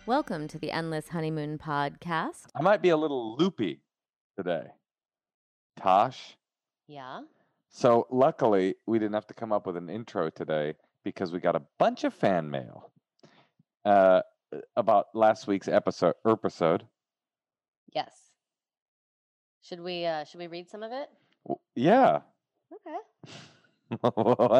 Welcome to the Endless Honeymoon Podcast. I might be a little loopy today. Tosh. Yeah. So luckily, we didn't have to come up with an intro today because we got a bunch of fan mail about last week's episode. Yes. Should we read some of it? Yeah. Okay.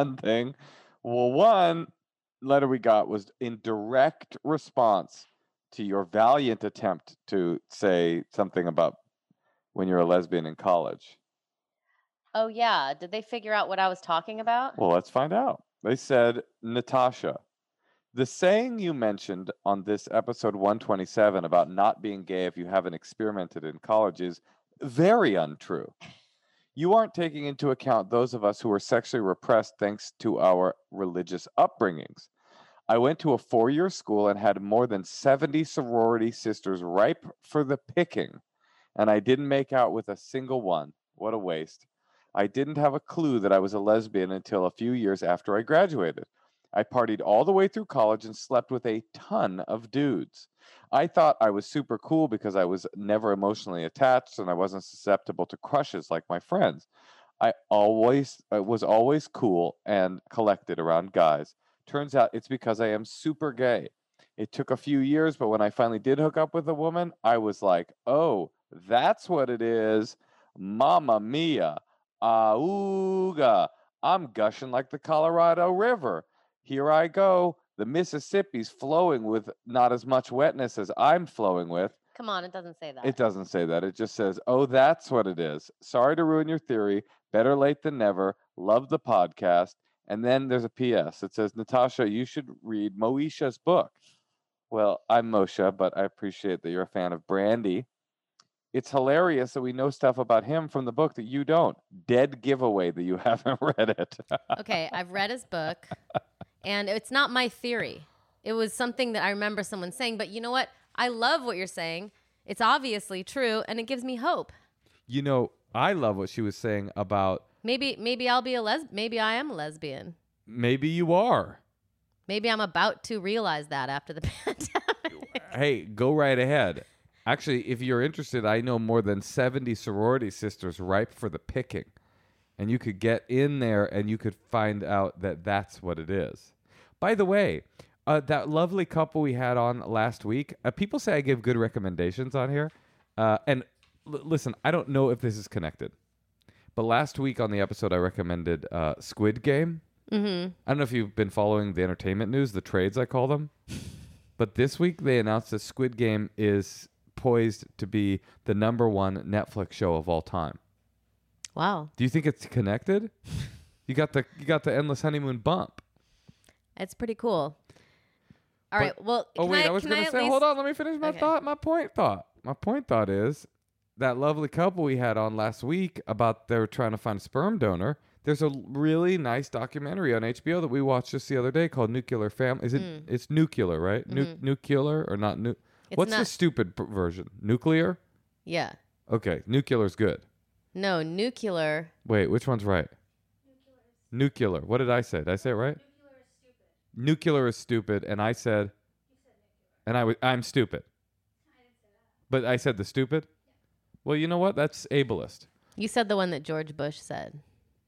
One letter we got was in direct response to your valiant attempt to say something about when you're a lesbian in college. Oh, yeah. Did they figure out what I was talking about? Well, let's find out. They said, Natasha, the saying you mentioned on this episode 127 about not being gay if you haven't experimented in college is very untrue. You aren't taking into account those of us who were sexually repressed thanks to our religious upbringings. I went to a 4-year school and had more than 70 sorority sisters ripe for the picking, and I didn't make out with a single one. What a waste. I didn't have a clue that I was a lesbian until a few years after I graduated. I partied all the way through college and slept with a ton of dudes. I thought I was super cool because I was never emotionally attached and I wasn't susceptible to crushes like my friends. I was always cool and collected around guys. Turns out it's because I am super gay. It took a few years, but when I finally did hook up with a woman, I was like, oh, that's what it is. Mamma mia. Auga. I'm gushing like the Colorado River. Here I go. The Mississippi's flowing with not as much wetness as I'm flowing with. Come on, it doesn't say that. It doesn't say that. It just says, oh, that's what it is. Sorry to ruin your theory. Better late than never. Love the podcast. And then there's a PS. It says, Natasha, you should read Moesha's book. Well, I'm Moshe, but I appreciate that you're a fan of Brandy. It's hilarious that we know stuff about him from the book that you don't. Dead giveaway that you haven't read it. Okay, I've read his book, and it's not my theory. It was something that I remember someone saying, but you know what? I love what you're saying. It's obviously true, and it gives me hope. You know, I love what she was saying about... Maybe maybe I am a lesbian. Maybe you are. Maybe I'm about to realize that after the pandemic. Hey, go right ahead. Actually, if you're interested, I know more than 70 sorority sisters ripe for the picking. And you could get in there and you could find out that that's what it is. By the way, that lovely couple we had on last week, people say I give good recommendations on here. Listen, I don't know if this is connected. But last week on the episode, I recommended Squid Game. Mm-hmm. I don't know if you've been following the entertainment news, the trades I call them. But this week they announced that Squid Game is poised to be the #1 Netflix show of all time. Wow. Do you think it's connected? You got the Endless Honeymoon bump. It's pretty cool. All right. Well, I was going to say, hold on, let me finish my thought. My point thought is that lovely couple we had on last week about they were trying to find a sperm donor. There's a really nice documentary on HBO that we watched just the other day called Nuclear Family. Is it? It's nuclear, right? Mm-hmm. Nuclear or not? What's the stupid version? Nuclear? Yeah. Okay, nuclear's good. No, nuclear. Wait, which one's right? Nuclear. What did I say? Did I say it right? Nuclear is stupid. Nuclear is stupid, and I said, You said nuclear. and I'm stupid. I didn't say that. But I said the stupid? Yeah. Well, you know what? That's ableist. You said the one that George Bush said.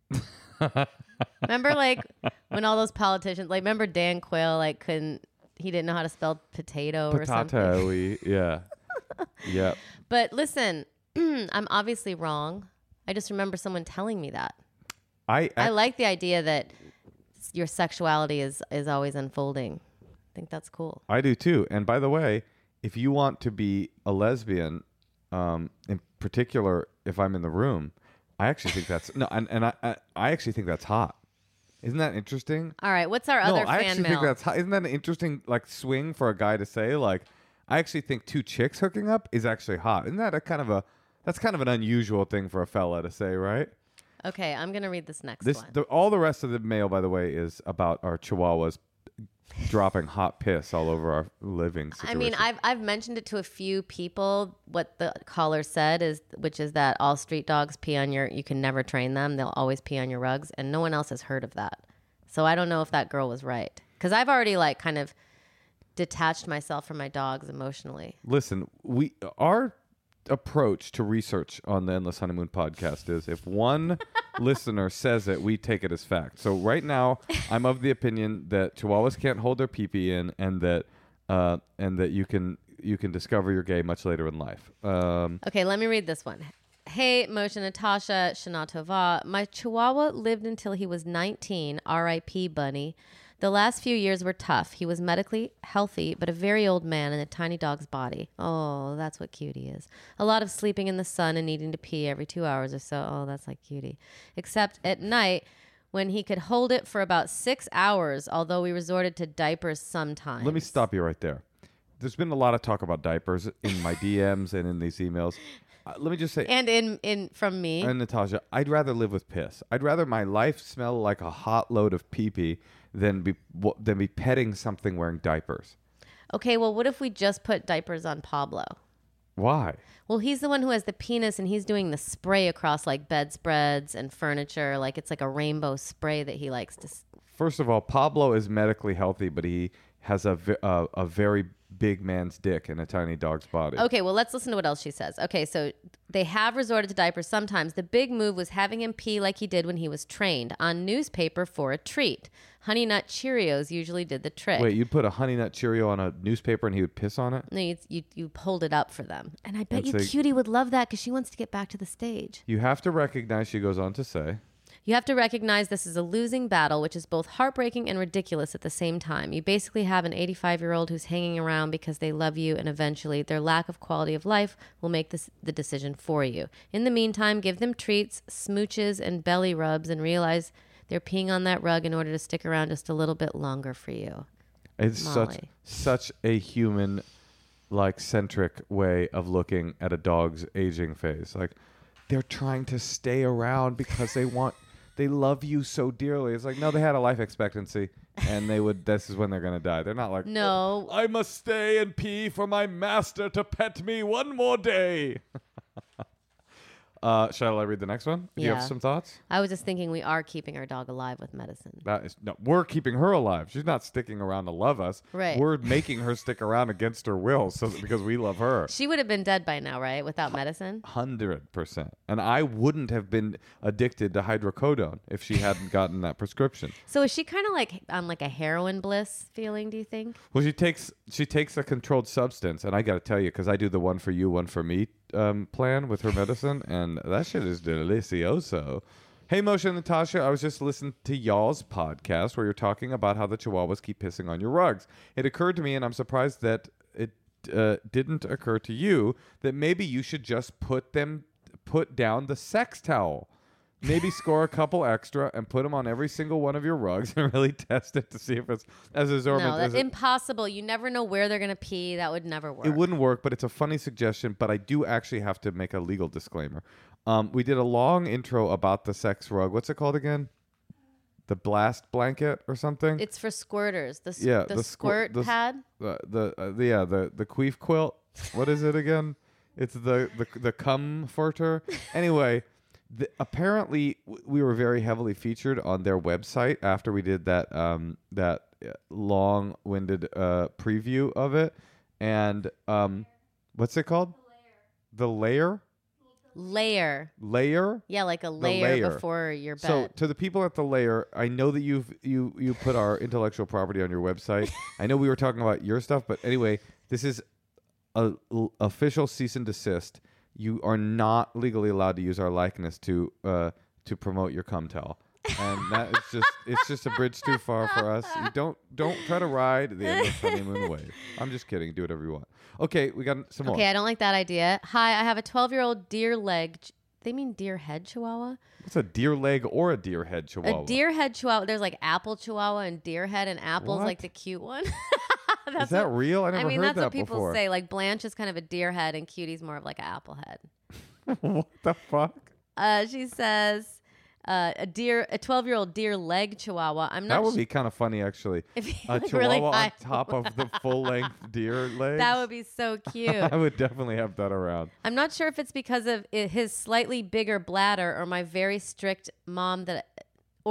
Remember, like, when all those politicians, like, remember Dan Quayle, like, he didn't know how to spell potato or something? Potato-y, yeah. Yep. But listen, I'm obviously wrong. I just remember someone telling me that. I like the idea that your sexuality is always unfolding. I think that's cool. I do too. And by the way, if you want to be a lesbian, in particular, if I'm in the room, I actually think that's I actually think that's hot. Isn't that interesting? All right, what's our other I fan actually mail? think that's hot. Isn't that an interesting like swing for a guy to say? Like, I actually think 2 chicks hooking up is actually hot. Isn't that that's kind of an unusual thing for a fella to say, right? Okay, I'm gonna read this next one. All the rest of the mail, by the way, is about our chihuahuas dropping hot piss all over our living situation. I mean, I've mentioned it to a few people. What the caller said which is that all street dogs pee on you can never train them. They'll always pee on your rugs, and no one else has heard of that. So I don't know if that girl was right, because I've already like kind of detached myself from my dogs emotionally. Listen, our approach to research on the Endless Honeymoon podcast is if one listener says it, we take it as fact. So right now, I'm of the opinion that Chihuahuas can't hold their pee-pee in, and that you can discover you're gay much later in life. Okay, let me read this one. Hey, Moshe, Natasha, Shana Tova. My Chihuahua lived until he was 19. R.I.P. Bunny. The last few years were tough. He was medically healthy, but a very old man in a tiny dog's body. Oh, that's what Cutie is. A lot of sleeping in the sun and needing to pee every 2 hours or so. Oh, that's like Cutie. Except at night when he could hold it for about 6 hours, although we resorted to diapers sometimes. Let me stop you right there. There's been a lot of talk about diapers in my DMs and in these emails. Let me just say, and in from me. And Natasha, I'd rather live with piss. I'd rather my life smell like a hot load of pee-pee than be petting something wearing diapers. Okay, well, what if we just put diapers on Pablo? Why? Well, he's the one who has the penis, and he's doing the spray across like bedspreads and furniture. Like it's like a rainbow spray that he likes to. First of all, Pablo is medically healthy, but he has a very big man's dick in a tiny dog's body. Okay, well, let's listen to what else she says. Okay, so they have resorted to diapers sometimes. The big move was having him pee like he did when he was trained on newspaper for a treat. Honey Nut Cheerios usually did the trick. Wait, you'd put a Honey Nut Cheerio on a newspaper and he would piss on it? No, you hold it up for them. And I bet That's Cutie would love that because she wants to get back to the stage. You have to recognize, she goes on to say, you have to recognize this is a losing battle, which is both heartbreaking and ridiculous at the same time. You basically have an 85-year-old who's hanging around because they love you, and eventually their lack of quality of life will make the decision for you. In the meantime, give them treats, smooches, and belly rubs, and realize they're peeing on that rug in order to stick around just a little bit longer for you. It's Molly. such a human, like, centric way of looking at a dog's aging phase. Like, they're trying to stay around because they love you so dearly. It's like, no, they had a life expectancy, and this is when they're going to die. They're not like, No. I must stay and pee for my master to pet me one more day. Shall I read the next one? Do you Yeah. have some thoughts? I was just thinking we are keeping our dog alive with medicine. No, we're keeping her alive. She's not sticking around to love us. Right. We're making her stick around against her will, because we love her. She would have been dead by now, right? Without medicine? 100%. And I wouldn't have been addicted to hydrocodone if she hadn't gotten that prescription. So is she kind of like on like a heroin bliss feeling, do you think? Well, she takes a controlled substance, and I got to tell you, because I do the one for you, one for me plan with her medicine, and that shit is delicioso. Hey, Moshe and Natasha, I was just listening to y'all's podcast where you're talking about how the Chihuahuas keep pissing on your rugs. It occurred to me, and I'm surprised that it didn't occur to you, that maybe you should just put down the sex towel. Maybe score a couple extra and put them on every single one of your rugs and really test it to see if it's as absorbent No, as that's impossible. You never know where they're going to pee. That would never work. It wouldn't work, but it's a funny suggestion. But I do actually have to make a legal disclaimer. We did a long intro about the sex rug. What's it called again? The blast blanket or something? It's for squirters. The the squirt pad. The queef quilt. What is it again? It's the comforter. Anyway. Apparently, we were very heavily featured on their website after we did that long-winded preview of it. And what's it called? The layer? Layer. Layer? Yeah, like a Layer. before your bed. So to the people at the layer, I know that you put our intellectual property on your website. I know we were talking about your stuff, but anyway, this is a official cease and desist. You are not legally allowed to use our likeness to promote your cum towel. And that is it's just a bridge too far for us. You don't try to ride the endless honeymoon wave. I'm just kidding. Do whatever you want. Okay, we got some more. Okay, I don't like that idea. Hi, I have a 12-year-old deer leg. They mean deer head chihuahua? What's a deer leg or a deer head chihuahua? A deer head chihuahua. There's like apple chihuahua and deer head, and apple's What? like the cute one. Is that real? I never heard that's that what people before. say. Like Blanche is kind of a deer head, and Cutie's more of like an apple head. What the fuck? She says a 12-year-old deer leg chihuahua. I'm not That would be kind of funny, actually. if you A look chihuahua really on high. top of the full-length deer legs. That would be so cute. I would definitely have that around. I'm not sure if it's because of his slightly bigger bladder or my very strict mom or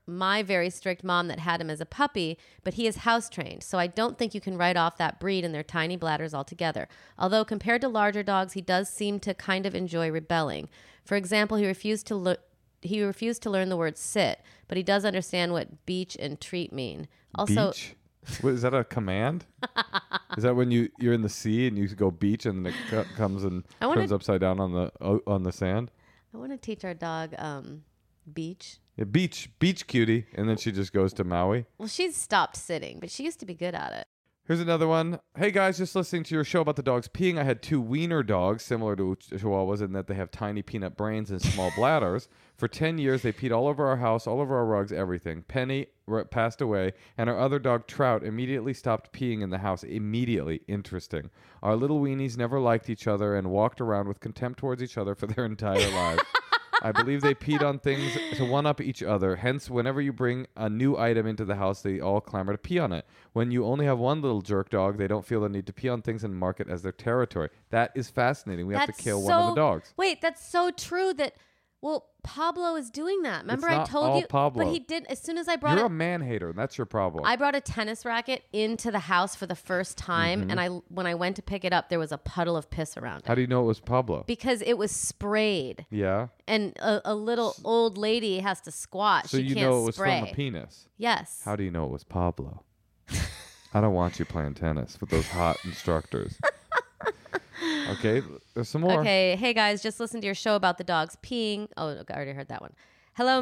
my very strict mom that had him as a puppy, but he is house trained. So I don't think you can write off that breed and their tiny bladders altogether. Although compared to larger dogs, he does seem to kind of enjoy rebelling. For example, he refused to learn the word sit, but he does understand what beach and treat mean. Also, Beach? What, is that a command? Is that when you're in the sea and you go beach and it comes and turns upside down on the sand? I want to teach our dog beach. Yeah, beach cutie, and then she just goes to Maui. Well, she's stopped sitting, but she used to be good at it. Here's another one. Hey guys, just listening to your show about the dogs peeing. I had 2 wiener dogs, similar to Chihuahuas, in that they have tiny peanut brains and small bladders. For 10 years, they peed all over our house, all over our rugs, everything. Penny passed away, and our other dog, Trout, immediately stopped peeing in the house. Immediately. Interesting. Our little weenies never liked each other and walked around with contempt towards each other for their entire lives. I believe they peed on things to one-up each other. Hence, whenever you bring a new item into the house, they all clamor to pee on it. When you only have one little jerk dog, they don't feel the need to pee on things and mark it as their territory. That is fascinating. We have to kill one of the dogs. Wait, that's so true that... Well, Pablo is doing that. Remember, It's I not told all you, Pablo. but he did. As soon as I brought You're it, a man-hater, and that's your problem. I brought a tennis racket into the house for the first time, and when I went to pick it up, there was a puddle of piss around it How do you know it was Pablo? because it was sprayed, Yeah? and a little old lady has to squat. So she you can't know it was spray. from a penis. Yes. How do you know it was Pablo? I don't want you playing tennis with those hot instructors. Okay, there's some more. Okay, hey guys, just listen to your show about the dogs peeing. Oh, okay, I already heard that one. Hello,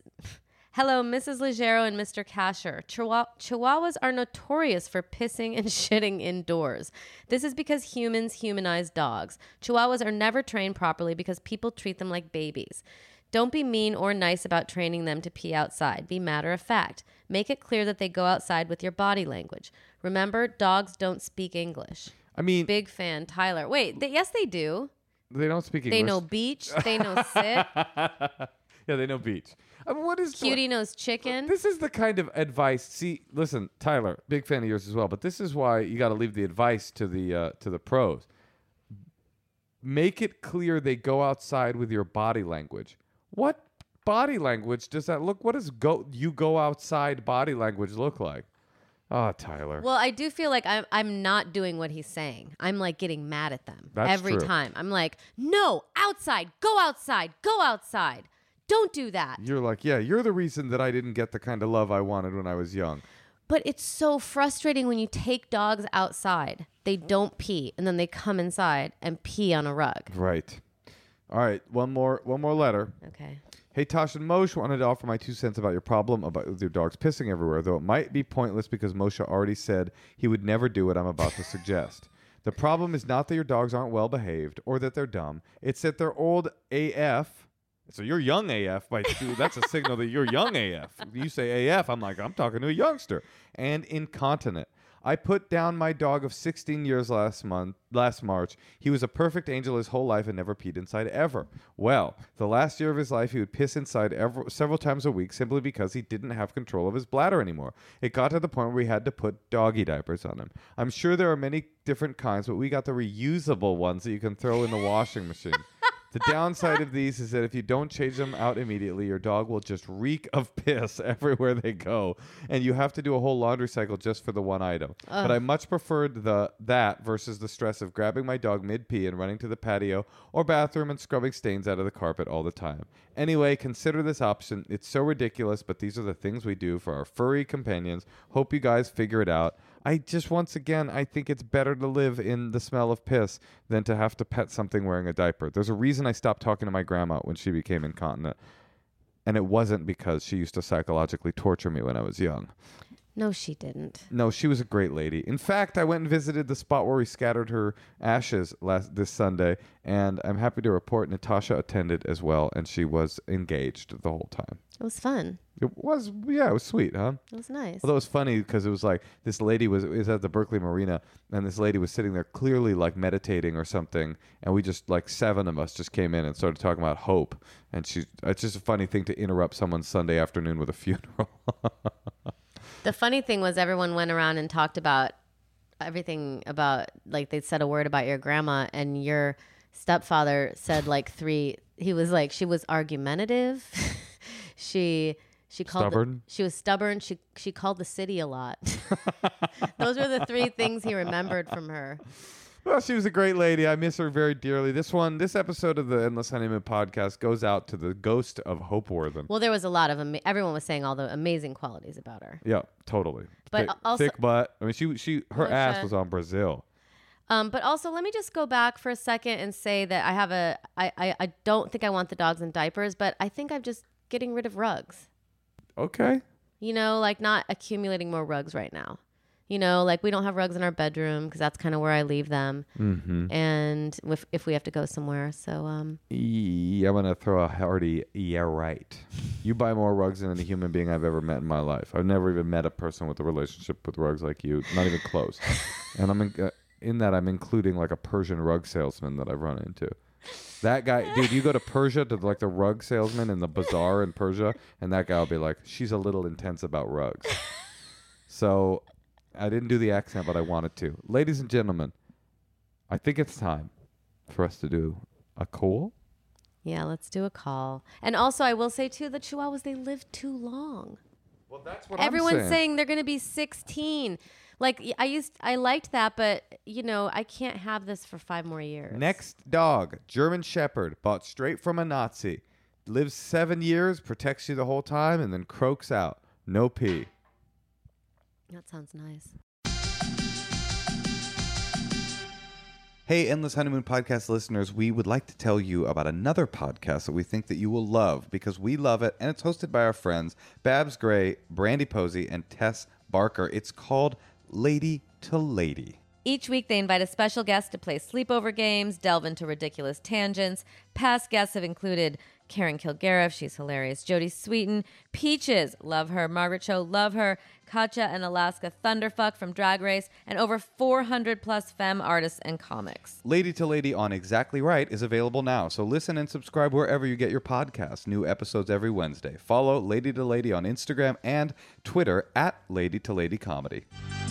Mrs. Ligero and Mr. Casher. Chihuahuas are notorious for pissing and shitting indoors. This is because humans humanize dogs. Chihuahuas are never trained properly because people treat them like babies. Don't be mean or nice about training them to pee outside. Be matter of fact. Make it clear that they go outside with your body language. Remember, dogs don't speak English. I mean, Big fan, Tyler. Wait, yes, they do. they don't speak English. They know beach. They know sit. Yeah, they know beach. I mean, what is Cutie knows chicken. This is the kind of advice. See, listen, Tyler, big fan of yours as well. But this is why you got to leave the advice to the pros. Make it clear they go outside with your body language. What body language does that look? What does you go outside body language look like? Oh, Tyler. Well, I do feel like I'm not doing what he's saying. I'm like getting mad at them That's every true. time. I'm like, no, outside, go outside, go outside. Don't do that. You're like, yeah, you're the reason that I didn't get the kind of love I wanted when I was young. But it's so frustrating when you take dogs outside. They don't pee, and then they come inside and pee on a rug. Right. All right, one more letter. Okay. Hey, Tosh and Moshe, wanted to offer my 2 cents about your problem with your dogs pissing everywhere, though it might be pointless because Moshe already said he would never do what I'm about to suggest. The problem is not that your dogs aren't well behaved or that they're dumb. It's that they're old AF. So you're young AF. That's a signal that you're young AF. You say AF, I'm like, I'm talking to a youngster. And incontinent. I put down my dog of 16 years last March. He was a perfect angel his whole life and never peed inside ever. Well, the last year of his life, he would piss inside several times a week simply because he didn't have control of his bladder anymore. It got to the point where we had to put doggy diapers on him. I'm sure there are many different kinds, but we got the reusable ones that you can throw in the washing machine. The downside of these is that if you don't change them out immediately, your dog will just reek of piss everywhere they go, and you have to do a whole laundry cycle just for the one item. But I much preferred that versus the stress of grabbing my dog mid-pee and running to the patio or bathroom and scrubbing stains out of the carpet all the time. Anyway, consider this option. It's so ridiculous, but these are the things we do for our furry companions. Hope you guys figure it out. I think it's better to live in the smell of piss than to have to pet something wearing a diaper. There's a reason I stopped talking to my grandma when she became incontinent. And it wasn't because she used to psychologically torture me when I was young. No, she didn't. No, she was a great lady. In fact, I went and visited the spot where we scattered her ashes this Sunday, and I'm happy to report Natasha attended as well, and she was engaged the whole time. It was fun. It was sweet, huh? It was nice. Although it was funny because it was like this lady was at the Berkeley Marina, and this lady was sitting there clearly like meditating or something, and we just like 7 of us just came in and started talking about hope, and it's just a funny thing to interrupt someone's Sunday afternoon with a funeral. The funny thing was everyone went around and talked about everything about, like, they said a word about your grandma, and your stepfather said like 3. He was like, she was argumentative. She She called Stubborn? she was stubborn. She called the city a lot. Those were the 3 things he remembered from her. Well, she was a great lady. I miss her very dearly. This episode of the Endless Honeymoon podcast goes out to the ghost of Hope Worthen. Well, there was a lot of everyone was saying all the amazing qualities about her. Yeah, totally. But also- thick butt. I mean, her ass Marsha. was on Brazil. But also, let me just go back for a second and say that I don't think I want the dogs in diapers, but I think I'm just getting rid of rugs. Okay. You know, like not accumulating more rugs right now. You know, like we don't have rugs in our bedroom because that's kind of where I leave them. Mm-hmm. And if we have to go somewhere. So, I'm going to throw a hearty, yeah, right. You buy more rugs than any human being I've ever met in my life. I've never even met a person with a relationship with rugs like you. Not even close. And in that, I'm including like a Persian rug salesman that I've run into. That guy, dude, you go to Persia to like the rug salesman in the bazaar in Persia, and that guy will be like, she's a little intense about rugs. So I didn't do the accent, but I wanted to. Ladies and gentlemen, I think it's time for us to do a call. yeah, let's do a call. And also, I will say too, the Chihuahuas, they live too long. Well, that's what Everyone's saying they're going to be 16. Like I liked that, but you know, I can't have this for 5 more years. Next dog, German Shepherd, bought straight from a Nazi. Lives 7 years, protects you the whole time, and then croaks out. No pee. That sounds nice. Hey, Endless Honeymoon podcast listeners, we would like to tell you about another podcast that we think that you will love because we love it, and it's hosted by our friends Babs Gray, Brandy Posey, and Tess Barker. It's called Lady to Lady. Each week, they invite a special guest to play sleepover games, delve into ridiculous tangents. Past guests have included Karen Kilgariff, she's hilarious, Jodie Sweetin, Peaches, love her, Margaret Cho, love her, Katja and Alaska Thunderfuck from Drag Race, and over 400 plus femme artists and comics. Lady to Lady on Exactly Right is available now, so listen and subscribe wherever you get your podcasts. New episodes every Wednesday. Follow Lady to Lady on Instagram and Twitter at Lady to Lady Comedy.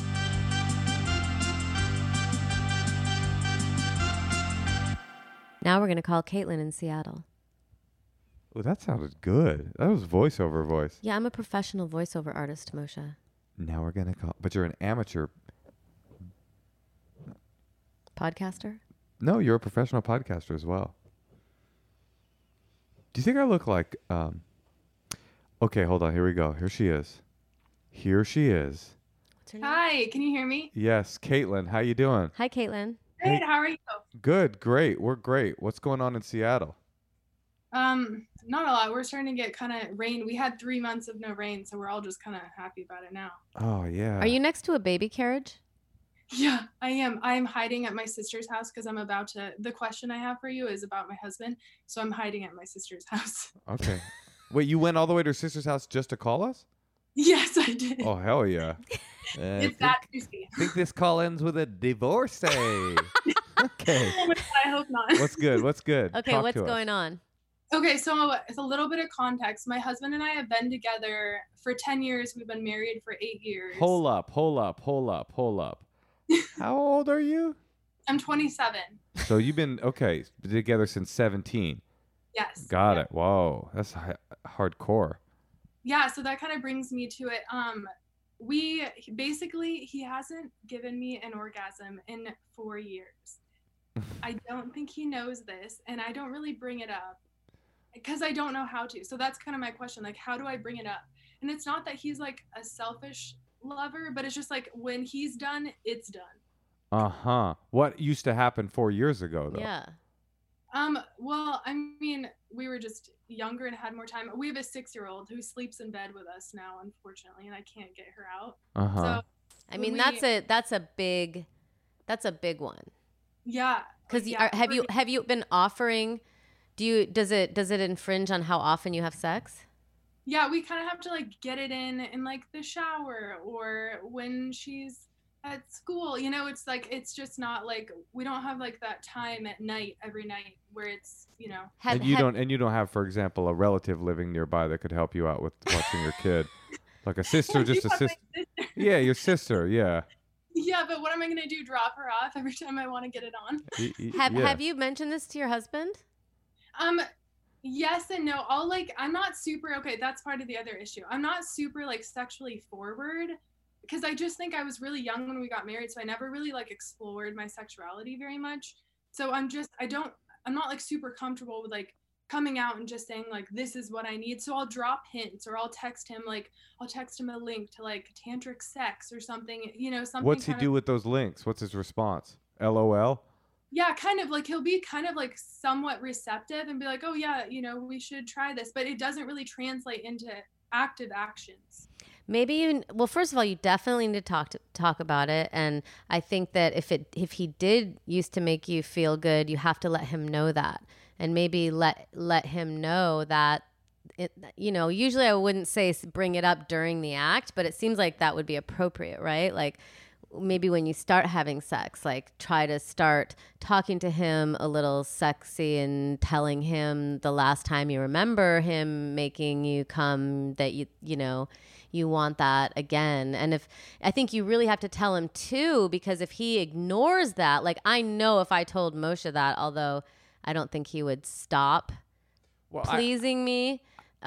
Now we're going to call Caitlin in Seattle. Oh, that sounded good. That was voiceover voice. Yeah, I'm a professional voiceover artist, Moshe. Now we're going to call. But you're an amateur. Podcaster? No, you're a professional podcaster as well. Do you think I look like... Okay, hold on. Here we go. Here she is. Here she is. What's her name? Hi, can you hear me? Yes, Caitlin. How you doing? Hi, Caitlin. Great, how are you? Good, great. We're great. What's going on in Seattle? Not a lot. We're starting to get kind of rain. We had 3 months of no rain, so we're all just kind of happy about it now. Oh, yeah. Are you next to a baby carriage? Yeah, I am. I am hiding at my sister's house because I'm about to. The question I have for you is about my husband, so I'm hiding at my sister's house. Okay. Wait, you went all the way to your sister's house just to call us? Yes, I did. Oh, hell yeah. It's that juicy. I think this call ends with a divorce. Okay. Oh my God, I hope not. What's good? What's good? Okay, Talk what's to us. going on? Okay, so it's a little bit of context. My husband and I have been together for 10 years. We've been married for 8 years. Hold up. How old are you? I'm 27. So you've been, together since 17. Yes. Got Yeah. it. Whoa. That's hardcore. Yeah, so that kind of brings me to it. He hasn't given me an orgasm in 4 years. I don't think he knows this, and I don't really bring it up because I don't know how to. So that's kind of my question, like, how do I bring it up? And it's not that he's like a selfish lover, but it's just like when he's done, it's done. Uh-huh. What used to happen 4 years ago, though? Yeah. Well, I mean, we were just younger and had more time. We have a 6-year-old who sleeps in bed with us now, unfortunately, and I can't get her out. Uh-huh. So I mean, we- that's a big one. yeah. Because yeah, have you been offering? Does it infringe on how often you have sex? Yeah, we kind of have to like get it in like the shower or when she's at school. You know, it's like it's just not like we don't have like that time at night every night where it's, you know. And you don't have, for example, a relative living nearby that could help you out with watching your kid. Like a sister, just a Yeah, my sister. sister. Yeah, your sister, yeah. Yeah, but what am I gonna do? Drop her off every time I want to get it on? Yeah. Have you mentioned this to your husband? Yes and no. I'm not super, okay, that's part of the other issue. I'm not super like sexually forward because I just think I was really young when we got married. So I never really like explored my sexuality very much. So I'm not like super comfortable with like coming out and just saying like, this is what I need. So I'll drop hints or I'll text him a link to like tantric sex or something, something. What's he do with those links? What's his response? LOL? Yeah, kind of like he'll be kind of like somewhat receptive and be like, oh yeah, we should try this, but it doesn't really translate into active actions. Maybe well, first of all, you definitely need to talk about it, and I think that if he did used to make you feel good, you have to let him know that, and maybe let him know that usually I wouldn't say bring it up during the act, but it seems like that would be appropriate, right? Like maybe when you start having sex, like try to start talking to him a little sexy and telling him the last time you remember him making you come that you want that again. And I think you really have to tell him too, because if he ignores that, like I know if I told Moshe that, although I don't think he would stop pleasing me,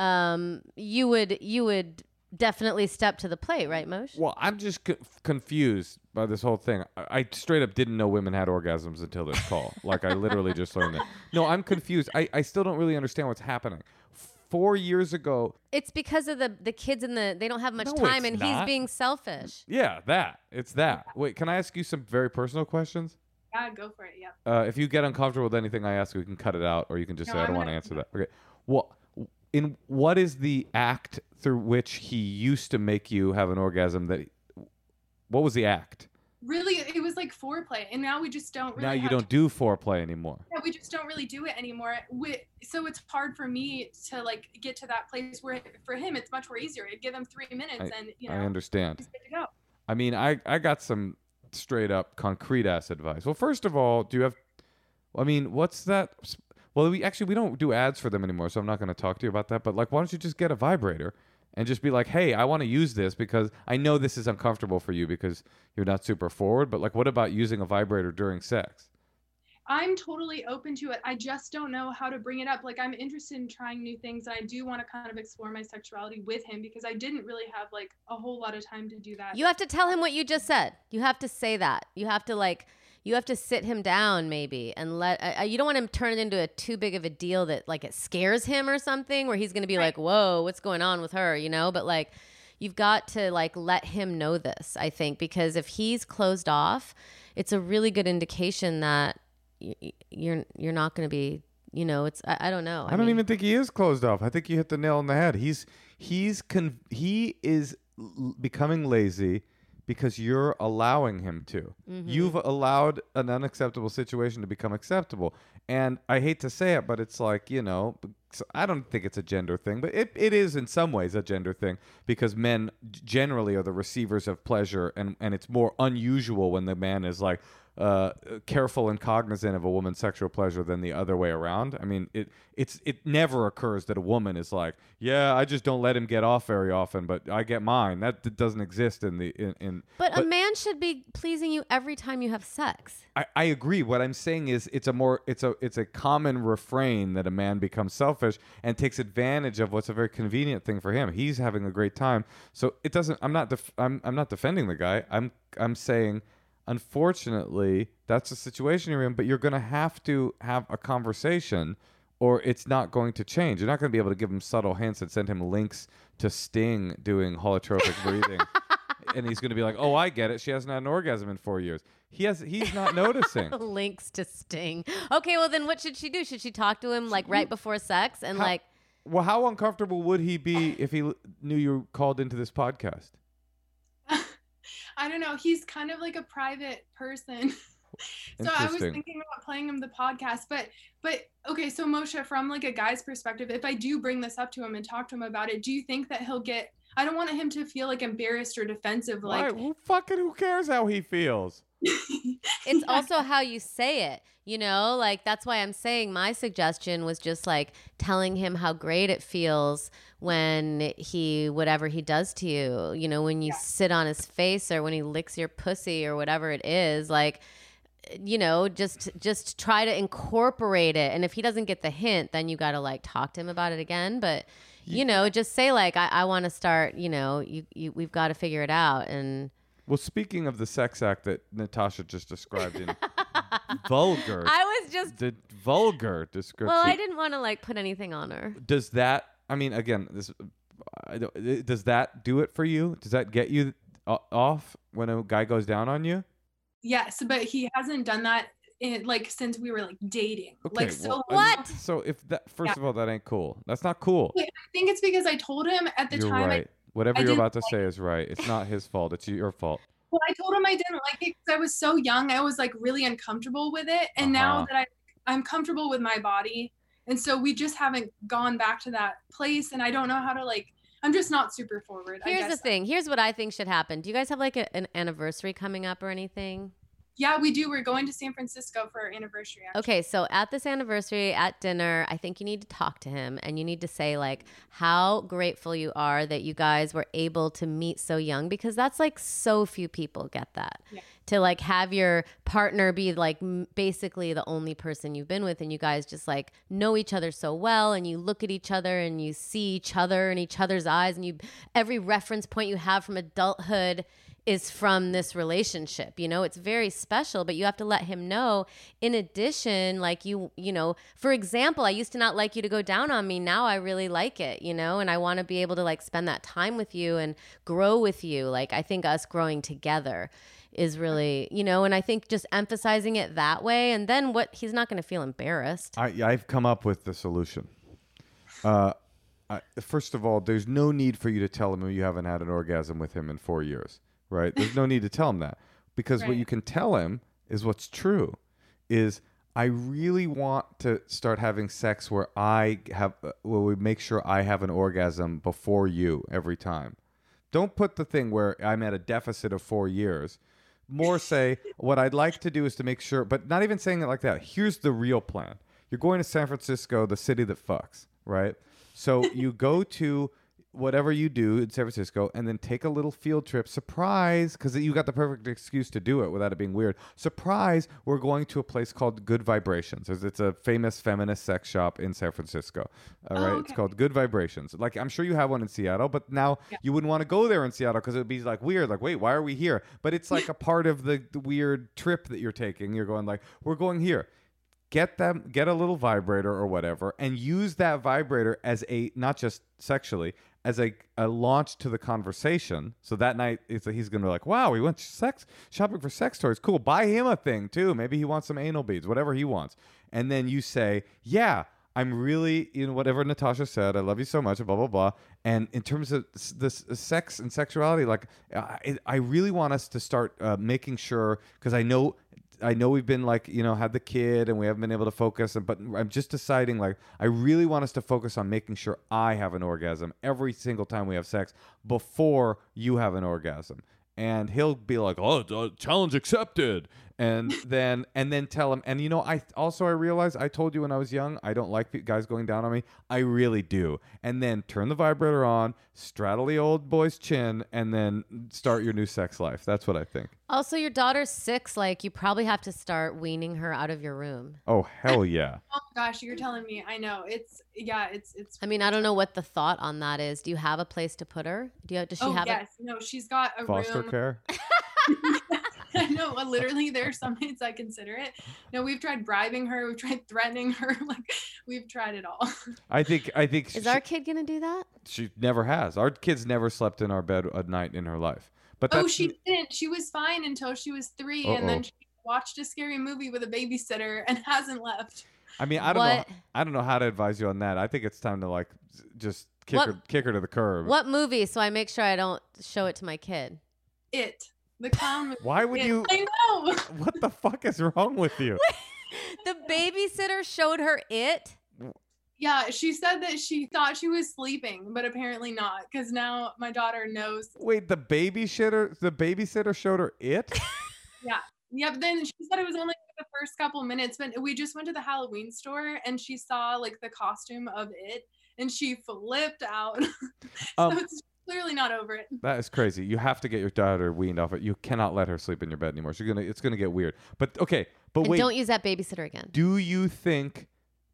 you would definitely step to the plate, right, Moshe? Well, I'm just confused by this whole thing. I straight up didn't know women had orgasms until this call. Like, I literally just learned that. No, I'm confused. I still don't really understand what's happening. 4 years ago... It's because of the kids they don't have much time, and he's being selfish. Yeah, it's that. Wait, can I ask you some very personal questions? Yeah, go for it, yeah. If you get uncomfortable with anything I ask, we can cut it out, or you can just say, I don't want to answer that. Okay. Well... what is the act through which he used to make you have an orgasm? What was the act? Really, it was like foreplay, and now we just don't really. Now you don't do foreplay anymore. Yeah, we just don't really do it anymore. So it's hard for me to like get to that place where for him it's much more easier. I give him 3 minutes, I understand. He's good to go. I mean, I got some straight up concrete ass advice. Well, first of all, do you have? I mean, what's that? Well, we don't do ads for them anymore, so I'm not going to talk to you about that. But like, why don't you just get a vibrator and just be like, hey, I want to use this because I know this is uncomfortable for you because you're not super forward. But like, what about using a vibrator during sex? I'm totally open to it. I just don't know how to bring it up. Like, I'm interested in trying new things. I do want to kind of explore my sexuality with him because I didn't really have like a whole lot of time to do that. You have to tell him what you just said. You have to say that. You have to sit him down maybe and you don't want him to turn it into a too big of a deal that like it scares him or something where he's going to be like, whoa, what's going on with her, But like you've got to like let him know this, I think, because if he's closed off, it's a really good indication that you're not going to be, it's, I don't know. I don't even think he is closed off. I think you hit the nail on the head. He is becoming lazy because you're allowing him to. Mm-hmm. You've allowed an unacceptable situation to become acceptable. And I hate to say it, but it's like, I don't think it's a gender thing, but it is in some ways a gender thing because men generally are the receivers of pleasure, and it's more unusual when the man is like careful and cognizant of a woman's sexual pleasure than the other way around. I mean, it never occurs that a woman is like, yeah, I just don't let him get off very often, but I get mine. That doesn't exist But a man should be pleasing you every time you have sex. I agree. What I'm saying is it's a common refrain that a man becomes selfish and takes advantage of what's a very convenient thing for him. He's having a great time. So it doesn't, I'm not defending the guy. I'm saying, unfortunately, that's the situation you're in, but you're going to have a conversation or it's not going to change. You're not going to be able to give him subtle hints and send him links to Sting doing holotropic breathing. And he's going to be like, oh, I get it. She hasn't had an orgasm in 4 years. He's not noticing. Links to Sting. Okay, well, then what should she do? Should she talk to him like right before sex and Well, how uncomfortable would he be if he knew you called into this podcast? I don't know. He's kind of like a private person. So I was thinking about playing him the podcast, but okay, so Moshe, from like a guy's perspective, if I do bring this up to him and talk to him about it, do you think that he'll get, I don't want him to feel like embarrassed or defensive. Like, who cares how he feels? It's also how you say it, like that's why I'm saying my suggestion was just like telling him how great it feels when whatever he does to you, when you sit on his face or when he licks your pussy or whatever it is, like just try to incorporate it. And if he doesn't get the hint, then you got to like talk to him about it again. But just say like, I want to start, we've got to figure it out. And well, speaking of the sex act that Natasha just described in vulgar, the vulgar description. Well, I didn't want to like put anything on her. Does that? I mean, again, does that do it for you? Does that get you off when a guy goes down on you? Yes, but he hasn't done that since we were like dating. Okay, what? So if that, first of all, that ain't cool. That's not cool. I think it's because I told him at the You're time. Right. Whatever you're about to say is right. It's not his fault. It's your fault. Well, I told him I didn't like it because I was so young. I was like really uncomfortable with it, and now that I'm comfortable with my body, and so we just haven't gone back to that place, and I don't know how to like. I'm just not super forward. Here's the thing. Here's what I think should happen. Do you guys have like an anniversary coming up or anything? Yeah, we do. We're going to San Francisco for our anniversary. Actually. Okay, so at this anniversary, at dinner, I think you need to talk to him and you need to say like how grateful you are that you guys were able to meet so young, because that's like so few people get that. Yeah. To like have your partner be like basically the only person you've been with, and you guys just like know each other so well, and you look at each other and you see each other in each other's eyes, and every reference point you have from adulthood is from this relationship. It's very special, but you have to let him know. In addition, like for example, I used to not like you to go down on me. Now I really like it, and I want to be able to like spend that time with you and grow with you. Like I think us growing together is really, and I think just emphasizing it that way, and then he's not going to feel embarrassed. I've come up with the solution. First of all, there's no need for you to tell him you haven't had an orgasm with him in 4 years. Right? There's no need to tell him that, because what you can tell him is what's true. Is I really want to start having sex where we make sure I have an orgasm before you every time. Don't put the thing where I'm at a deficit of 4 years. More say what I'd like to do is to make sure, but not even saying it like that. Here's the real plan. You're going to San Francisco, the city that fucks, right? So you go to whatever you do in San Francisco, and then take a little field trip. Surprise, because you got the perfect excuse to do it without it being weird. Surprise, we're going to a place called Good Vibrations. It's a famous feminist sex shop in San Francisco. All right, okay. It's called Good Vibrations. Like, I'm sure you have one in Seattle, but now you wouldn't want to go there in Seattle because it would be like weird. Like, wait, why are we here? But it's like a part of the weird trip that you're taking. You're going like, we're going here. Get a little vibrator or whatever, and use that vibrator as not just sexually, as a launch to the conversation. So that night, he's going to be like, wow, we went shopping for sex toys. Cool. Buy him a thing, too. Maybe he wants some anal beads, whatever he wants. And then you say, yeah, I'm really, whatever Natasha said, I love you so much, blah, blah, blah. And in terms of this sex and sexuality, like, I really want us to start making sure, because I know we've been like, had the kid and we haven't been able to focus, but I'm just deciding like, I really want us to focus on making sure I have an orgasm every single time we have sex before you have an orgasm. And he'll be like, oh, challenge accepted. And then tell him. And I realized I told you when I was young, I don't like guys going down on me. I really do. And then turn the vibrator on, straddle the old boy's chin, and then start your new sex life. That's what I think. Also, your daughter's 6. Like, you probably have to start weaning her out of your room. Oh, hell yeah. Oh my gosh, you're telling me. I know. It's. I mean, I don't know what the thought on that is. Do you have a place to put her? Does she have? Yes. No, she's got a foster room. Care. I know, literally there are some nights I consider it. No, we've tried bribing her, we've tried threatening her, like we've tried it all. I think is our kid gonna do that? She never has. Our kid's never slept in our bed a night in her life. But she didn't. She was fine until she was 3, and then she watched a scary movie with a babysitter and hasn't left. I mean, I don't know how to advise you on that. I think it's time to like just kick her to the curb. What movie? So I make sure I don't show it to my kid. It. The clown movie. Why would you? I know. What the fuck is wrong with you? The babysitter showed her It? Yeah, she said that she thought she was sleeping, but apparently not, because now my daughter knows. Wait, the babysitter showed her It? Yeah. Yep. Then she said it was only the first couple minutes, but we just went to the Halloween store and she saw like the costume of It, and she flipped out. clearly not over it. That is crazy. You have to get your daughter weaned off it. You cannot let her sleep in your bed anymore. It's gonna get weird. But okay, And wait. don't use that babysitter again. Do you think?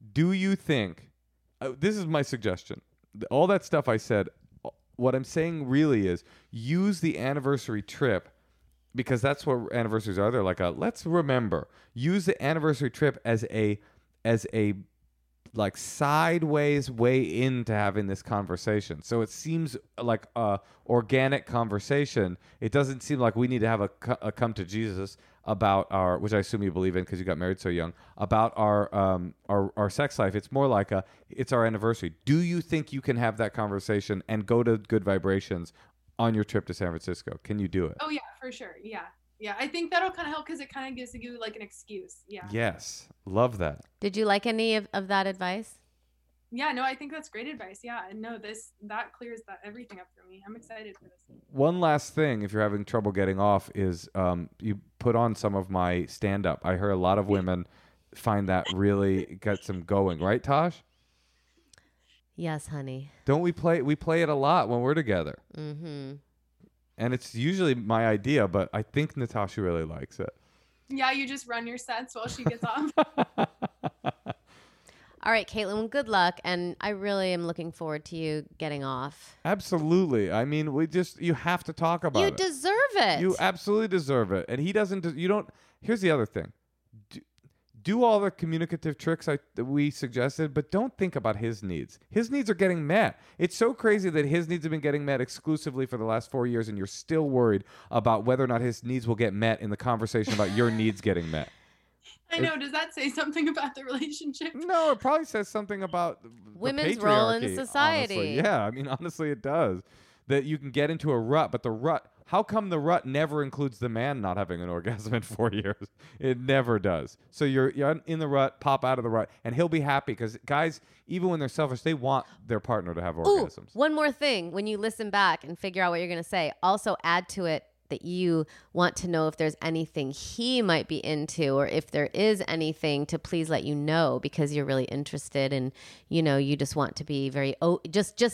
This is my suggestion. All that stuff I said. What I'm saying really is use the anniversary trip, because that's what anniversaries are. They're like let's remember. Use the anniversary trip as a like sideways way into having this conversation. So it seems like a organic conversation. It doesn't seem like we need to have a come to Jesus about our, which I assume you believe in because you got married so young, about our sex life. It's more like it's our anniversary. Do you think you can have that conversation and go to Good Vibrations on your trip to San Francisco? Can you do it? Oh yeah, for sure. Yeah. I think that'll kind of help because it kind of gives you like an excuse. Yeah. Yes. Love that. Did you like any of that advice? Yeah, no, I think that's great advice. Yeah, and no, that clears everything up for me. I'm excited for this. One last thing, if you're having trouble getting off, is you put on some of my stand-up. I heard a lot of women find that really gets them going, right, Tosh? Yes, honey. Don't we play? We play it a lot when we're together. Mm-hmm. And it's usually my idea, but I think Natasha really likes it. Yeah, you just run your sets while she gets off. All right, Caitlin, well, good luck. And I really am looking forward to you getting off. Absolutely. I mean, you have to talk about it. You deserve it. You absolutely deserve it. And he doesn't, here's the other thing. Do all the communicative tricks that we suggested, but don't think about his needs. His needs are getting met. It's so crazy that his needs have been getting met exclusively for the last 4 years, and you're still worried about whether or not his needs will get met in the conversation about your needs getting met. I know. Does that say something about the relationship? No, it probably says something about women's the role in patriarchy, society. Honestly. Yeah, I mean, honestly, it does. That you can get into a rut, but the rut, how come the rut never includes the man not having an orgasm in 4 years? It never does. So you're in the rut, pop out of the rut, and he'll be happy because guys, even when they're selfish, they want their partner to have orgasms. One more thing. When you listen back and figure out what you're going to say, also add to it that you want to know if there's anything he might be into, or if there is anything to please let you know, because you're really interested and, you just want to be very, you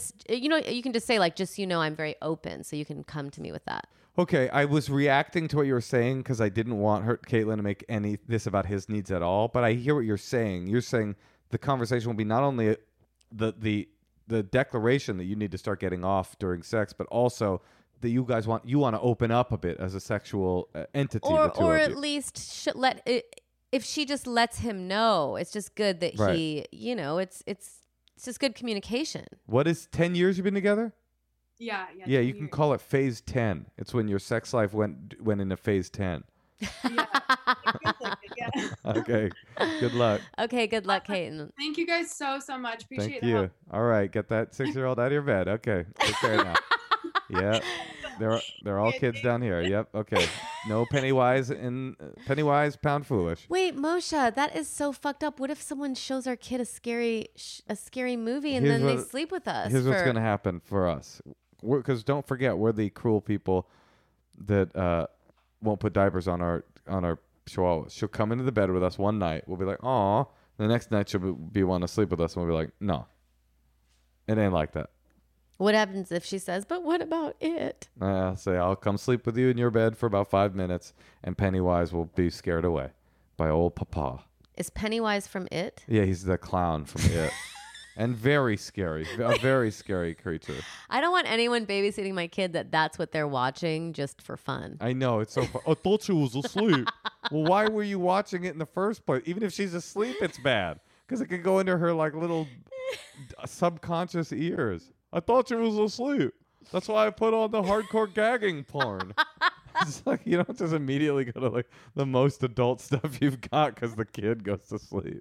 can just say like, I'm very open. So you can come to me with that. Okay, I was reacting to what you were saying because I didn't want Caitlin to make this about his needs at all. But I hear what you're saying. You're saying the conversation will be not only the declaration that you need to start getting off during sex, but also that you guys want to open up a bit as a sexual entity, or at least if she just lets him know. It's just good that right. he, it's just good communication. What is 10 years you've been together? Yeah. Yeah, you can call it phase 10. It's when your sex life went into phase 10. Yeah. It feels like it, yeah. Okay. Good luck. Okay, good luck, Caitlin. Thank you guys so much. Appreciate Thank the you. help. All right, get that 6-year-old out of your bed. Okay, take care now. Yeah, they're all kids down here. Yep. Okay. No Pennywise pound foolish. Wait, Moshe, that is so fucked up. What if someone shows our kid a scary movie and Here's then they what- sleep with us? Here's what's gonna happen for us, because don't forget we're the cruel people that won't put diapers on our chihuahua. She'll come into the bed with us one night. We'll be like, "Aw." The next night she'll be wanting to sleep with us, and we'll be like, "No, it ain't like that." What happens if she says, "But what about it?" I'll say, I'll come sleep with you in your bed for about 5 minutes, and Pennywise will be scared away by old Papa. Is Pennywise from It? Yeah, he's the clown from It. And very scary. A very scary creature. I don't want anyone babysitting my kid that's what they're watching just for fun. I know, it's so fun. I thought she was asleep. Well, why were you watching it in the first place? Even if she's asleep, it's bad. Because it could go into her like little subconscious ears. I thought she was asleep. That's why I put on the hardcore gagging porn. It's like you don't just immediately go to like the most adult stuff you've got because the kid goes to sleep.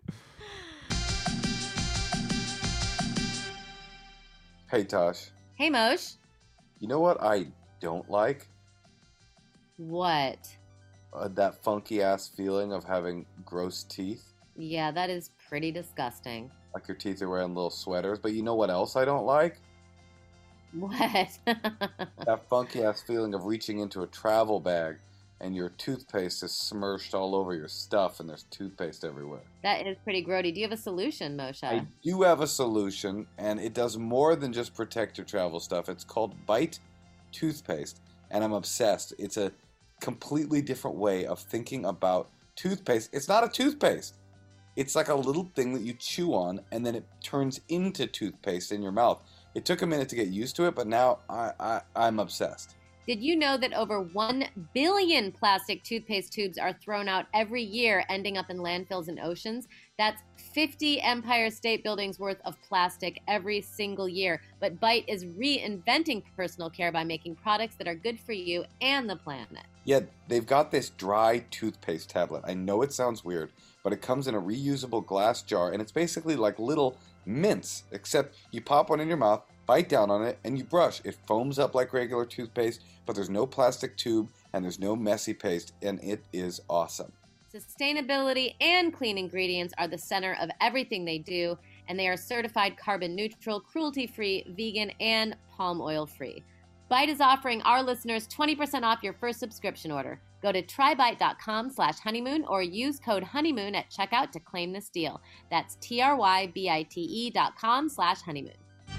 Hey, Tosh. Hey, Mosh. You know what I don't like? What? That funky ass feeling of having gross teeth. Yeah, that is pretty disgusting. Like your teeth are wearing little sweaters. But you know what else I don't like? What? That funky ass feeling of reaching into a travel bag and your toothpaste is smirched all over your stuff and there's toothpaste everywhere. That is pretty grody. Do you have a solution, Moshe? I do have a solution, and it does more than just protect your travel stuff. It's called Bite Toothpaste, and I'm obsessed. It's a completely different way of thinking about toothpaste. It's not a toothpaste. It's like a little thing that you chew on, and then it turns into toothpaste in your mouth. It took a minute to get used to it, but now I'm obsessed. Did you know that over 1 billion plastic toothpaste tubes are thrown out every year, ending up in landfills and oceans? That's 50 Empire State Buildings worth of plastic every single year. But Bite is reinventing personal care by making products that are good for you and the planet. Yeah, they've got this dry toothpaste tablet. I know it sounds weird, but it comes in a reusable glass jar, and it's basically like little mints, except you pop one in your mouth, bite down on it, and you brush. It foams up like regular toothpaste, but there's no plastic tube, and there's no messy paste, and it is awesome. Sustainability and clean ingredients are the center of everything they do, and they are certified carbon neutral, cruelty-free, vegan, and palm oil-free. Bite is offering our listeners 20% off your first subscription order. Go to trybite.com/honeymoon or use code honeymoon at checkout to claim this deal. That's TRYBITE.com/honeymoon.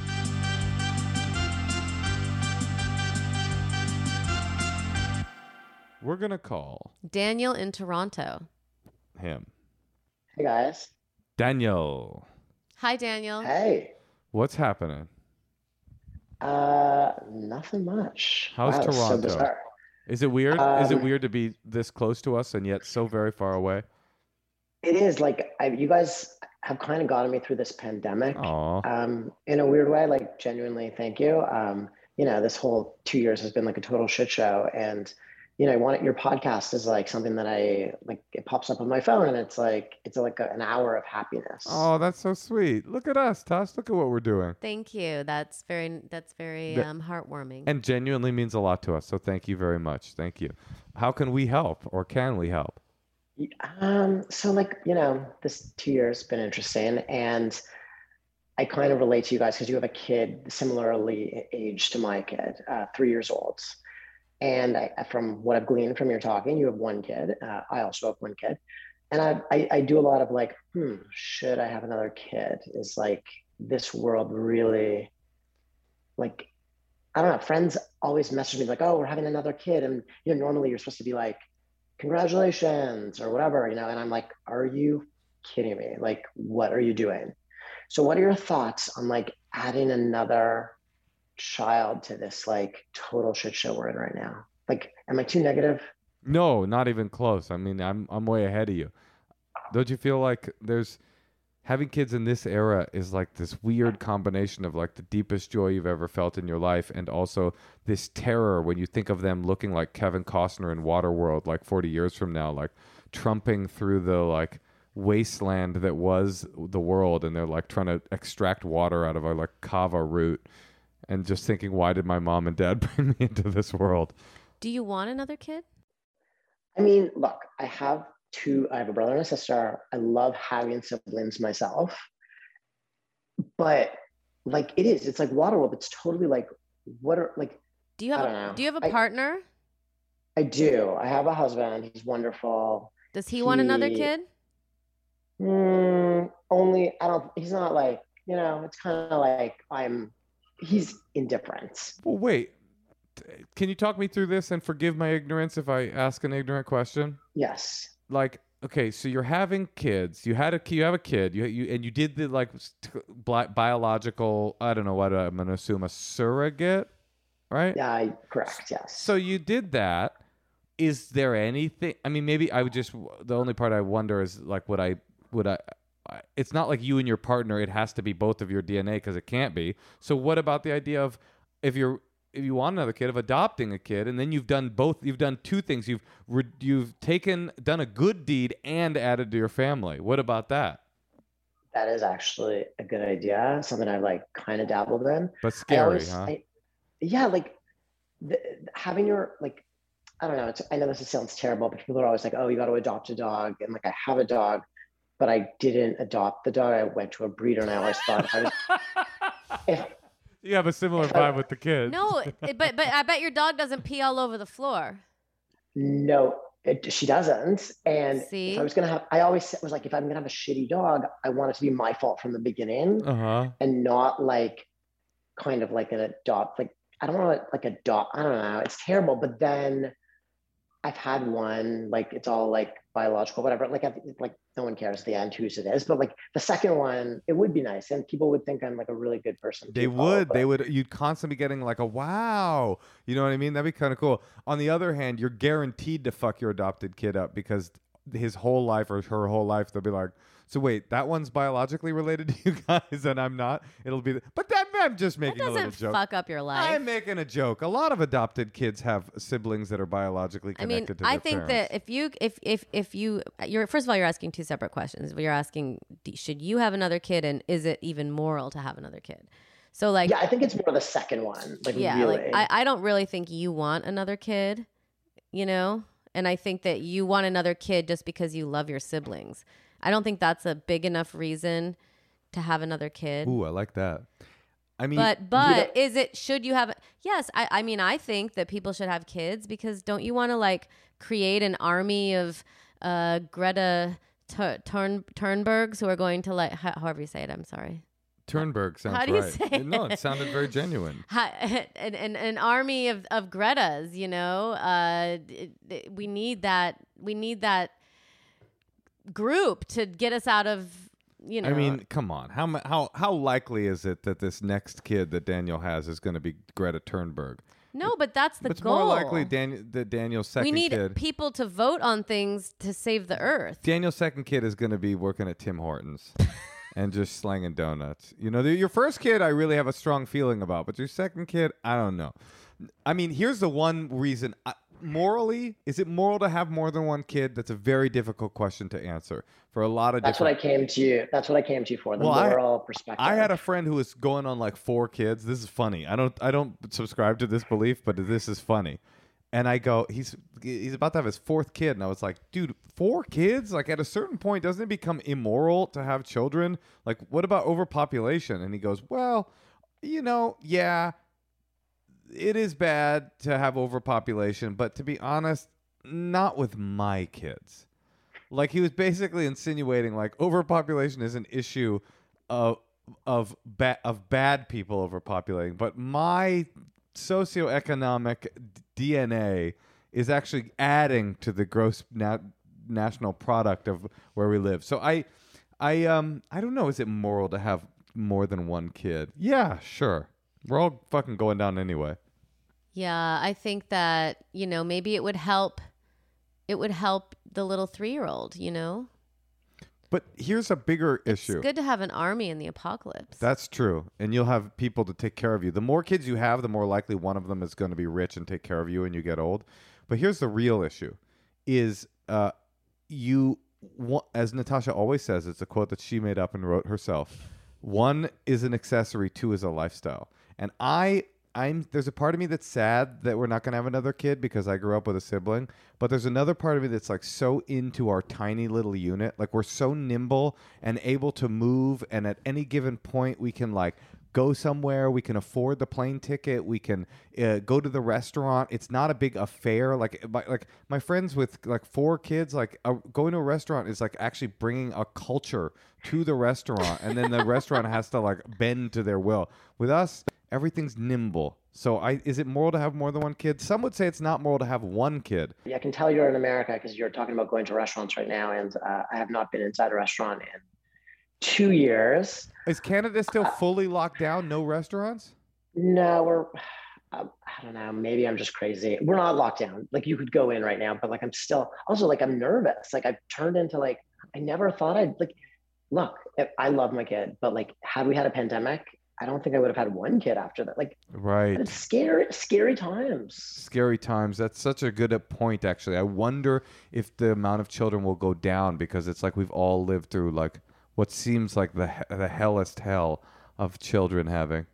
We're going to call Daniel in Toronto. him. Hey guys. Daniel. Hi, Daniel. Hey. What's happening? Nothing much. How's wow, that's so Toronto? bizarre. Is it weird? Is it weird to be this close to us and yet so very far away? It is like you guys have kind of gotten me through this pandemic. Aw. In a weird way, like genuinely, thank you. This whole 2 years has been like a total shit show, and your podcast is like something that I like. It pops up on my phone, and it's like an hour of happiness. Oh, that's so sweet. Look at us, Tosh. Look at what we're doing. Thank you. That's very heartwarming. And genuinely means a lot to us. So thank you very much. Thank you. How can we help, or can we help? So this 2 years has been interesting, and I kind of relate to you guys because you have a kid similarly aged to my kid, 3 years old. And from what I've gleaned from your talking, you have one kid. I also have one kid. And I do a lot of like, should I have another kid? Is like this world really, like, I don't know, friends always message me like, oh, we're having another kid. And normally you're supposed to be like, congratulations or whatever, and I'm like, are you kidding me? Like, what are you doing? So what are your thoughts on like adding another child to this like total shit show we're in right now? Like, am I too negative? No, not even close. I mean, I'm way ahead of you. Don't you feel like having kids in this era is like this weird combination of like the deepest joy you've ever felt in your life, and also this terror when you think of them looking like Kevin Costner in Waterworld like 40 years from now, like trumping through the like wasteland that was the world, and they're like trying to extract water out of a like kava root, and just thinking, why did my mom and dad bring me into this world? Do you want another kid? I mean, look, I have a brother and a sister. I love having siblings myself, but like it's like Waterworld. It's totally like, do you have a partner? I do. I have a husband. He's wonderful. Does he want another kid? He's not like, it's kind of like he's indifferent. Well, wait, can you talk me through this and forgive my ignorance if I ask an ignorant question? Yes. Like, okay, so you're having kids. You have a kid. You did the like biological. I don't know what I'm gonna assume, a surrogate, right? Yeah, correct. Yes. So you did that. Is there anything? I mean, maybe the only part I wonder is like, would I? It's not like you and your partner. It has to be both of your DNA because it can't be. So what about the idea of if you want another kid, of adopting a kid, and then you've done both. You've done two things. You've done a good deed and added to your family. What about that? That is actually a good idea. Something I've like kind of dabbled in. But scary, huh? Having your like, I don't know. I know this sounds terrible, but people are always like, "Oh, you got to adopt a dog," and like I have a dog, but I didn't adopt the dog. I went to a breeder, and I always thought you have a similar vibe with the kids. No, but I bet your dog doesn't pee all over the floor. No, she doesn't. And See? if I was gonna have, I always was like, if I'm gonna have a shitty dog, I want it to be my fault from the beginning, and not like kind of like an adopt. Like I don't want to like adopt. I don't know. It's terrible. But then I've had one. Like it's all like biological, whatever. Like like no one cares at the end whose it is. But like the second one, it would be nice, and people would think I'm like a really good person. They would. They would. You'd constantly be getting like a wow. You know what I mean? That'd be kind of cool. On the other hand, you're guaranteed to fuck your adopted kid up because his whole life or her whole life they'll be like, so wait, that one's biologically related to you guys and I'm not. It'll be, but that I'm just making a little Doesn't joke. fuck up your life. I'm making a joke. A lot of adopted kids have siblings that are biologically connected to their I think parents. that if you're first of all, you're asking two separate questions. You're asking, should you have another kid, and is it even moral to have another kid? So like, yeah, I think it's more the second one. Like, yeah, really. like I don't really think you want another kid, you know, and I think that you want another kid just because you love your siblings. I don't think that's a big enough reason to have another kid. Ooh, I like that. I mean, but is it, should you have, yes, I mean, I think that people should have kids because don't you want to like create an army of Greta Thunbergs who are going to like, however you say it, I'm sorry. Turnberg sounds right. How do you say it? No, it sounded very genuine. An army of Gretas, you know, we need that group to get us out of, you know. I mean, come on. How likely is it that this next kid that Daniel has is going to be Greta Thunberg? No, but that's the It's goal. more likely that Daniel's second kid. We need people to vote on things to save the earth. Daniel's second kid is going to be working at Tim Hortons and just slanging donuts. You know, your first kid I really have a strong feeling about, but your second kid, I don't know. I mean, here's the one reason. Morally, is it moral to have more than one kid? That's a very difficult question to answer for a lot of That's what I came to you. That's what I came to you for, the moral perspective. I had a friend who was going on like 4 kids. This is funny. I don't subscribe to this belief, but this is funny. And I go, he's about to have his 4th kid, and I was like, dude, 4 kids? Like at a certain point, doesn't it become immoral to have children? Like, what about overpopulation? And he goes, well, you know, yeah. It is bad to have overpopulation, but to be honest, not with my kids. Like he was basically insinuating like overpopulation is an issue of bad people overpopulating, but my socioeconomic DNA is actually adding to the gross national product of where we live. So I don't know. Is it moral to have more than one kid? Yeah, sure. We're all fucking going down anyway. Yeah, I think that, you know, maybe it would help the little 3-year-old, you know? But here's a bigger issue. It's good to have an army in the apocalypse. That's true. And you'll have people to take care of you. The more kids you have, the more likely one of them is going to be rich and take care of you when you get old. But here's the real issue is as Natasha always says, it's a quote that she made up and wrote herself. 1 is an accessory, 2 is a lifestyle. And there's a part of me that's sad that we're not going to have another kid because I grew up with a sibling. But there's another part of me that's like so into our tiny little unit. Like we're so nimble and able to move. And at any given point, we can like go somewhere. We can afford the plane ticket. We can go to the restaurant. It's not a big affair. Like my friends with like 4 kids, like going to a restaurant is like actually bringing a culture to the restaurant. And then the restaurant has to like bend to their will. With us, everything's nimble. So is it moral to have more than one kid? Some would say it's not moral to have one kid. Yeah, I can tell you're in America because you're talking about going to restaurants right now. And I have not been inside a restaurant in 2 years. Is Canada still fully locked down? No restaurants? No, I don't know. Maybe I'm just crazy. We're not locked down. Like you could go in right now, but like I'm still also like I'm nervous. Like I've turned into like, I never thought I'd like, look, I love my kid, but like had we had a pandemic, I don't think I would have had one kid after that. Like, right. It's scary times. Scary times. That's such a good point, actually. I wonder if the amount of children will go down because it's like we've all lived through like what seems like the hellest hell of children having.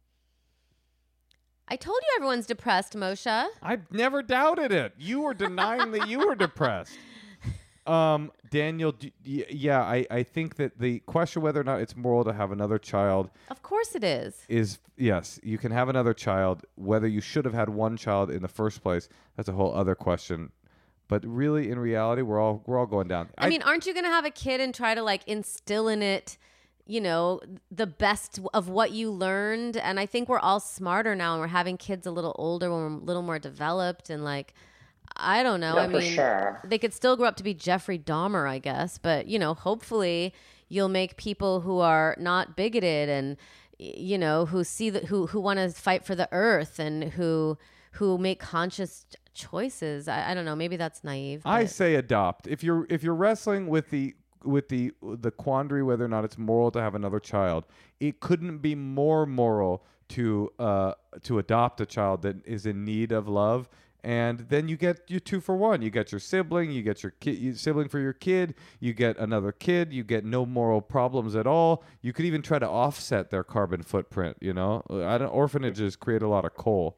I told you everyone's depressed, Moshe. I've never doubted it. You were denying that you were depressed. Daniel, I think that the question whether or not it's moral to have another child, of course it is yes, you can have another child. Whether you should have had one child in the first place, that's a whole other question. But really, in reality, we're all going down. I mean, aren't you going to have a kid and try to like instill in it, you know, the best of what you learned? And I think we're all smarter now, and we're having kids a little older when we're a little more developed, and like, I don't know. No, I for mean, sure. they could still grow up to be Jeffrey Dahmer, I guess. But, you know, hopefully you'll make people who are not bigoted and, you know, who see that, who want to fight for the earth and who make conscious choices. I don't know. Maybe that's naive. I but- say adopt. If you're wrestling with the quandary whether or not it's moral to have another child, it couldn't be more moral to adopt a child that is in need of love. And then you get your 2 for 1. You get your sibling, you get your sibling for your kid, you get another kid, you get no moral problems at all. You could even try to offset their carbon footprint, you know? Orphanages create a lot of coal.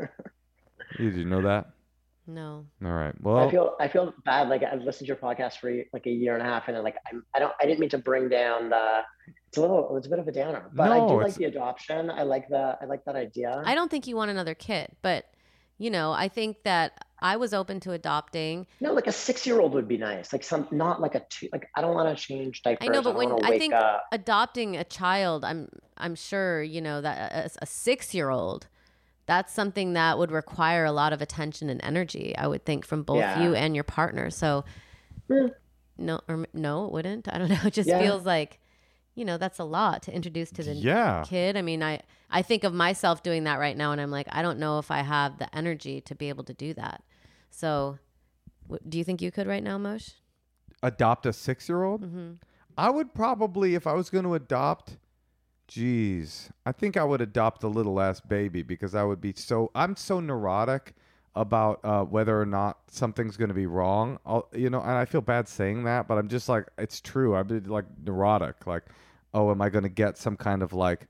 Did you know that? No. All right. Well, I feel bad. Like I've listened to your podcast for like a year and a half, and like I didn't mean to bring down the. It's a bit of a downer, but I No, do like it's- the adoption. I like that idea. I don't think you want another kid, but, you know, I think that I was open to adopting. No, like a 6-year-old would be nice. Like not like a 2. Like I don't want to change diapers. I know, but don't when wanna I wake think up. adopting a child, I'm sure, you know, that a 6-year-old, that's something that would require a lot of attention and energy, I would think, from both Yeah. you and your partner. So Hmm. no, it wouldn't. I don't know. It just Yeah. feels like, you know, that's a lot to introduce to the yeah. kid. I mean, I think of myself doing that right now, and I'm like, I don't know if I have the energy to be able to do that. So do you think you could right now, Moshe? Adopt a 6-year-old? Mm-hmm. I would probably, if I was going to adopt, I think I would adopt a little ass baby because I'm so neurotic about whether or not something's going to be wrong. And I feel bad saying that, but I'm just like, it's true. I'd be like neurotic. Like, oh, am I going to get some kind of like,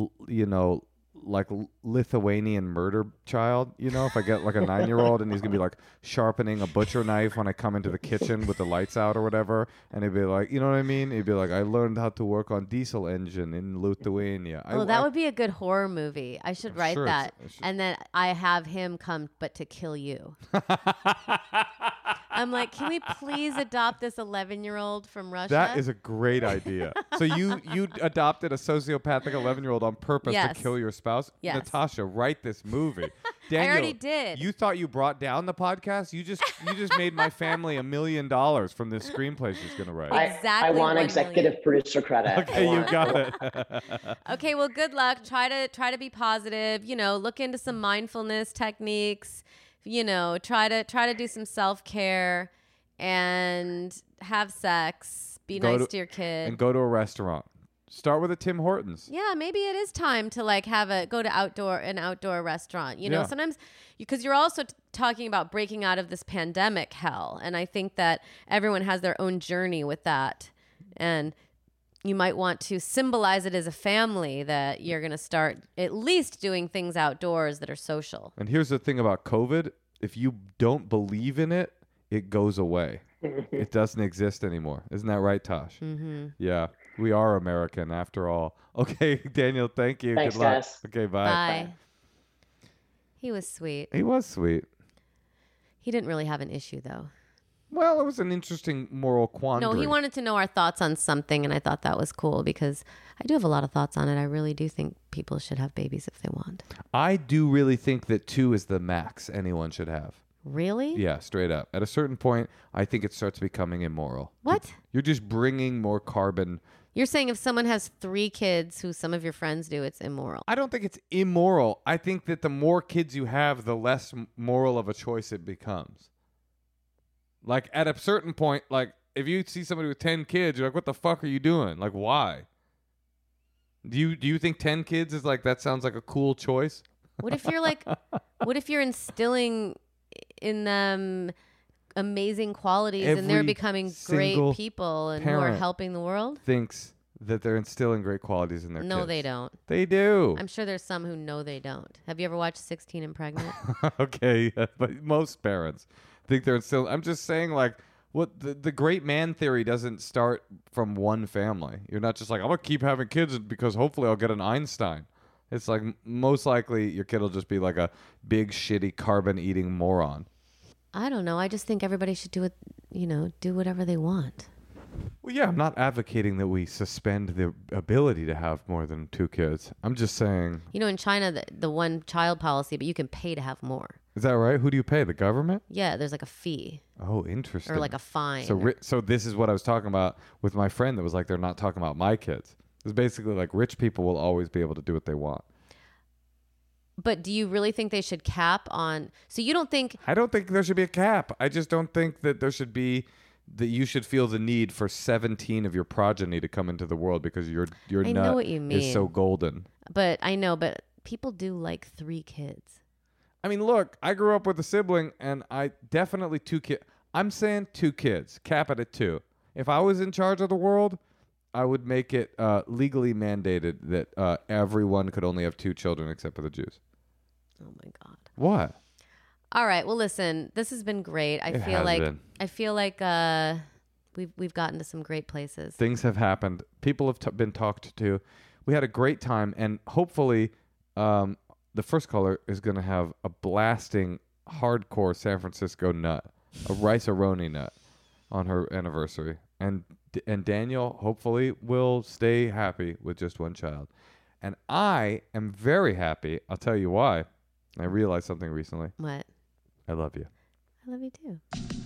like Lithuanian murder child, if I get like a 9-year-old and he's gonna be like sharpening a butcher knife when I come into the kitchen with the lights out or whatever, and he'd be like, you know what I mean? He'd be like, I learned how to work on diesel engine in Lithuania. That would be a good horror movie. I should write sure that. I should- And then I have him come, but to kill you. I'm like, can we please adopt this 11-year-old from Russia? That is a great idea. So you adopted a sociopathic 11-year-old on purpose Yes. to kill your spouse? Yes. Natasha, write this movie. Daniel, already did. You thought you brought down the podcast? You just made my family $1 million from this screenplay she's gonna write. Exactly I want 1 executive producer credit. Okay, you got it. Okay, well, good luck. Try to be positive. Look into some mindfulness techniques. Try to do some self-care and have sex. Be Go nice to- to your kid. And go to a restaurant. Start with a Tim Hortons. Yeah, maybe it is time to like go to an outdoor restaurant. Yeah. Sometimes because you're also talking about breaking out of this pandemic hell, and I think that everyone has their own journey with that, and you might want to symbolize it as a family that you're going to start at least doing things outdoors that are social. And here's the thing about COVID: if you don't believe in it, it goes away. It doesn't exist anymore. Isn't that right, Tosh? Mm-hmm. Yeah, we are American after all. Okay, Daniel, thank you. Thanks, Good luck. guys. Okay, bye. Bye. He was sweet. He was sweet. He didn't really have an issue though. Well, it was an interesting moral quandary. No, he wanted to know our thoughts on something, and I thought that was cool because I do have a lot of thoughts on it. I really do think people should have babies if they want. I do really think that 2 is the max anyone should have. Really? Yeah, straight up. At a certain point, I think it starts becoming immoral. What? You're just bringing more carbon. You're saying if someone has 3 kids, who some of your friends do, it's immoral. I don't think it's immoral. I think that the more kids you have, the less moral of a choice it becomes. Like, at a certain point, like, if you see somebody with 10 kids, you're like, what the fuck are you doing? Like, why? Do you think 10 kids is like, that sounds like a cool choice? What if you're instilling in them amazing qualities and they're Every becoming single great people and who are parent helping the world? Thinks that they're instilling great qualities in their kids. No, they don't. They do. I'm sure there's some who know they don't. Have you ever watched 16 and Pregnant? Okay, but most parents think they're instilling. I'm just saying, like, what the great man theory doesn't start from one family. You're not just like, I'm gonna keep having kids because hopefully I'll get an Einstein. It's like most likely your kid will just be like a big shitty carbon eating moron. I don't know. I just think everybody should do it, do whatever they want. Well, yeah, I'm not advocating that we suspend the ability to have more than 2 kids. I'm just saying. In China, the one child policy, but you can pay to have more. Is that right? Who do you pay? The government? Yeah, there's like a fee. Oh, interesting. Or like a fine. So this is what I was talking about with my friend that was like, they're not talking about my kids. It's basically like rich people will always be able to do what they want. But do you really think they should cap on? So you don't think? I don't think there should be a cap. I just don't think that there should be that you should feel the need for 17 of your progeny to come into the world because your I know nut what you mean. is so golden. But I know, but people do like 3 kids. I mean, look, I grew up with a sibling, and I definitely 2 kids. I'm saying 2 kids. Cap it at 2. If I was in charge of the world, I would make it legally mandated that everyone could only have 2 children except for the Jews. Oh my God. What? All right. Well, listen, this has been great. I feel like we've gotten to some great places. Things have happened. People have been talked to. We had a great time, and hopefully, the first caller is going to have a blasting, hardcore San Francisco nut, a rice-a-roni nut, on her anniversary, and Daniel hopefully will stay happy with just 1 child, and I am very happy. I'll tell you why. I realized something recently. What? I love you. I love you too.